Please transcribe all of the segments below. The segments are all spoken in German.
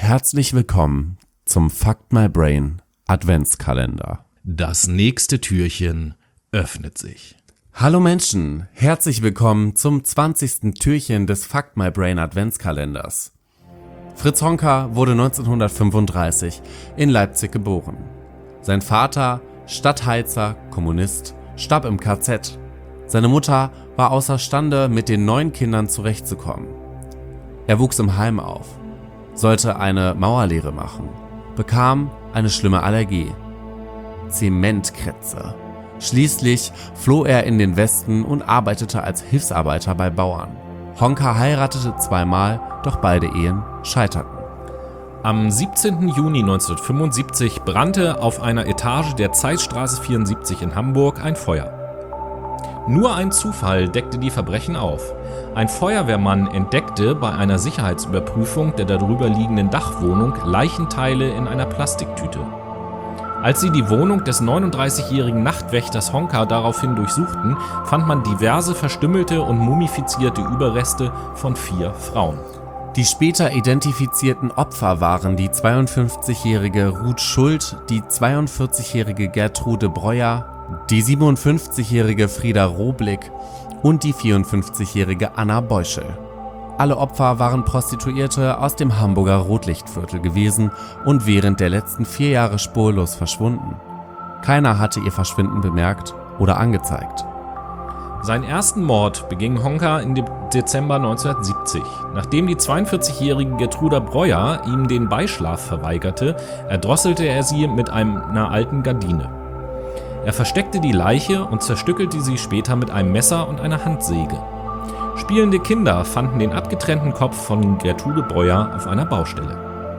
Herzlich willkommen zum Fuck My Brain Adventskalender. Das nächste Türchen öffnet sich. Hallo Menschen, herzlich willkommen zum 20. Türchen des Fuck My Brain Adventskalenders. Fritz Honka wurde 1935 in Leipzig geboren. Sein Vater, Stadtheizer, Kommunist, starb im KZ. Seine Mutter war außerstande, mit den 9 Kindern zurechtzukommen. Er wuchs im Heim auf, sollte eine Maurerlehre machen, bekam eine schlimme Allergie. Zementkretze. Schließlich floh er in den Westen und arbeitete als Hilfsarbeiter bei Bauern. Honka heiratete 2-mal, doch beide Ehen scheiterten. Am 17. Juni 1975 brannte auf einer Etage der Zeitstraße 74 in Hamburg ein Feuer. Nur ein Zufall deckte die Verbrechen auf. Ein Feuerwehrmann entdeckte bei einer Sicherheitsüberprüfung der darüber liegenden Dachwohnung Leichenteile in einer Plastiktüte. Als sie die Wohnung des 39-jährigen Nachtwächters Honka daraufhin durchsuchten, fand man diverse verstümmelte und mumifizierte Überreste von 4 Frauen. Die später identifizierten Opfer waren die 52-jährige Ruth Schuld, die 42-jährige Gertrude Breuer, die 57-jährige Frieda Roblick und die 54-jährige Anna Beuschel. Alle Opfer waren Prostituierte aus dem Hamburger Rotlichtviertel gewesen und während der letzten 4 Jahre spurlos verschwunden. Keiner hatte ihr Verschwinden bemerkt oder angezeigt. Seinen ersten Mord beging Honka im Dezember 1970. Nachdem die 42-jährige Gertrude Breuer ihm den Beischlaf verweigerte, erdrosselte er sie mit einer alten Gardine. Er versteckte die Leiche und zerstückelte sie später mit einem Messer und einer Handsäge. Spielende Kinder fanden den abgetrennten Kopf von Gertrude Breuer auf einer Baustelle.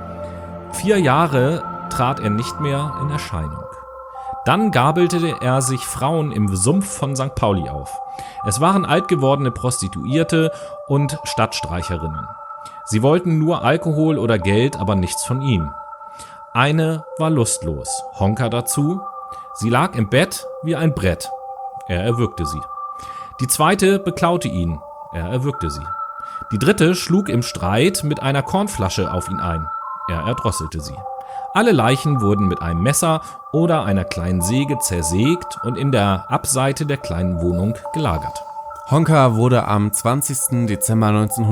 4 Jahre trat er nicht mehr in Erscheinung. Dann gabelte er sich Frauen im Sumpf von St. Pauli auf. Es waren alt gewordene Prostituierte und Stadtstreicherinnen. Sie wollten nur Alkohol oder Geld, aber nichts von ihm. Eine war lustlos, Honka dazu. Sie lag im Bett wie ein Brett. Er erwürgte sie. Die zweite beklaute ihn. Er erwürgte sie. Die dritte schlug im Streit mit einer Kornflasche auf ihn ein. Er erdrosselte sie. Alle Leichen wurden mit einem Messer oder einer kleinen Säge zersägt und in der Abseite der kleinen Wohnung gelagert. Honka wurde am 20. Dezember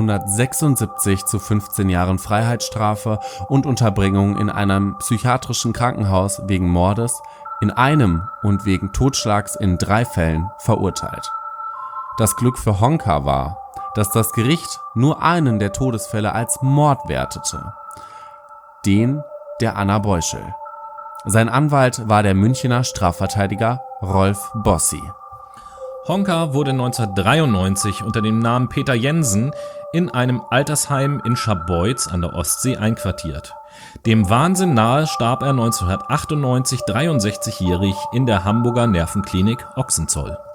1976 zu 15 Jahren Freiheitsstrafe und Unterbringung in einem psychiatrischen Krankenhaus wegen Mordes in einem und wegen Totschlags in 3 Fällen verurteilt. Das Glück für Honka war, dass das Gericht nur einen der Todesfälle als Mord wertete, den der Anna Beuschel. Sein Anwalt war der Münchener Strafverteidiger Rolf Bossi. Honka wurde 1993 unter dem Namen Peter Jensen in einem Altersheim in Scharbeutz an der Ostsee einquartiert. Dem Wahnsinn nahe starb er 1998 63-jährig in der Hamburger Nervenklinik Ochsenzoll.